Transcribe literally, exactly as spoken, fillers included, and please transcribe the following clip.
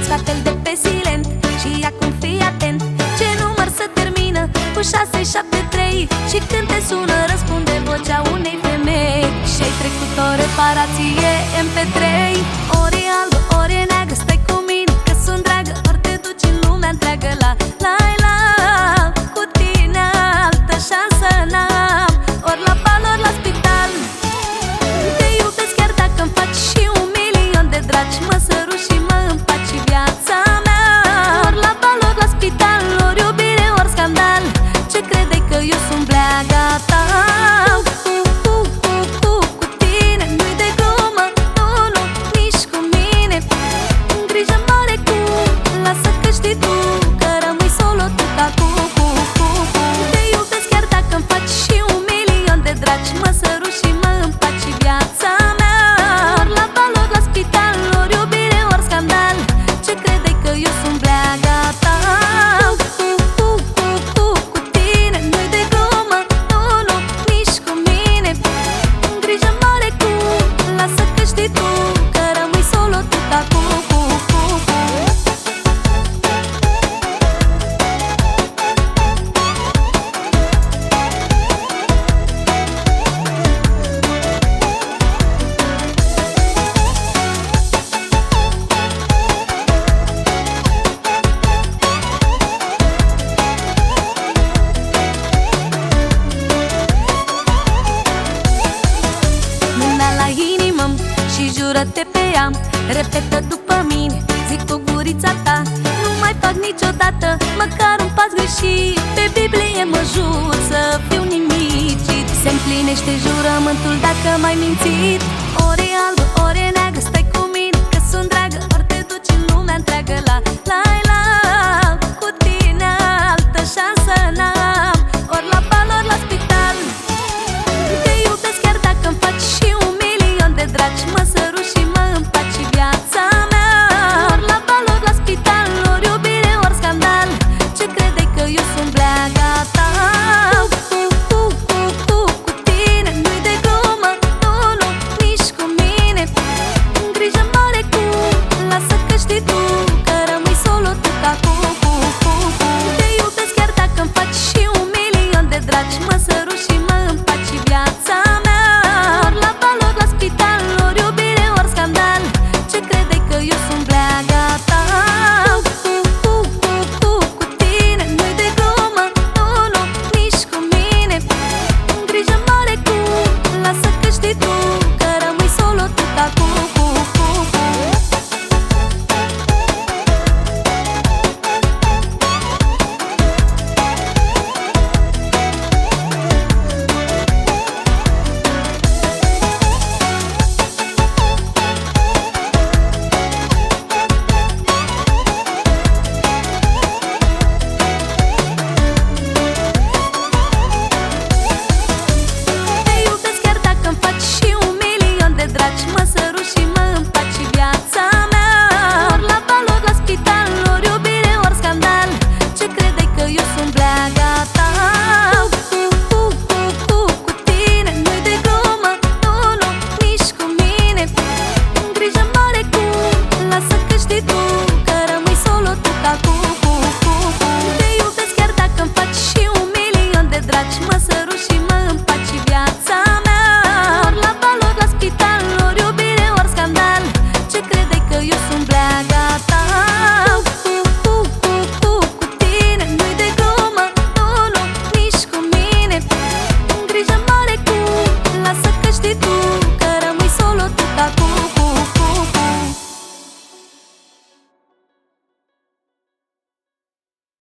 scoate-l de pe silent și acum fii atent. Ce număr să termină cu șase șapte trei și când te sună răspunde vocea unei femei. Și-ai trecut o reparație M P trei. Ori e albă, ori e neagră, stai cu mine că sunt dragă. Ori te duci în lumea întreagă la la la. Cu tine altă șansă n-am. Ori la bal, ori la spital. Te iubesc chiar dacă-mi faci și un milion de dragi. Mă săruși și mă împaci viața mea. Ori la bal, ori la spital, ori iubire, ori scandal. Ce credeai că eu sunt bleaga ta? Cu, cu, cu, cu, cu tine nu-i de glumă. Nu, nu, nici cu mine. Grijă mare cu, lasă că știi tu că rămâi solo tu ca cu, cu, cu, cu. Te iubesc chiar dacă-mi faci și un milion de dragi. Mă săruși și mă împaci viața mea. Ori la bal, ori la spital, ori iubire, ori scandal. Ce credeai că eu sunt bleaga ta? Cu, cu, cu, cu, cu tine nu-i de glumă. Nu, nu, nici cu mine. Grijă mare cu, lasă că știi tu că rămâi solo tu ca cu, cu, cu, cu. Mâna la inimă și jură-te pe ea. Repetă după mine, zic cu gurița ta. Nu mai fac niciodată măcar un pas greșit. Pe Biblie mă jur să fiu nimicit. Se împlinește jurământul dacă m-ai mințit. Ori e albă, ori e neagră, stai cu mine că sunt dragă. Ori te duci în lumea întreagă la la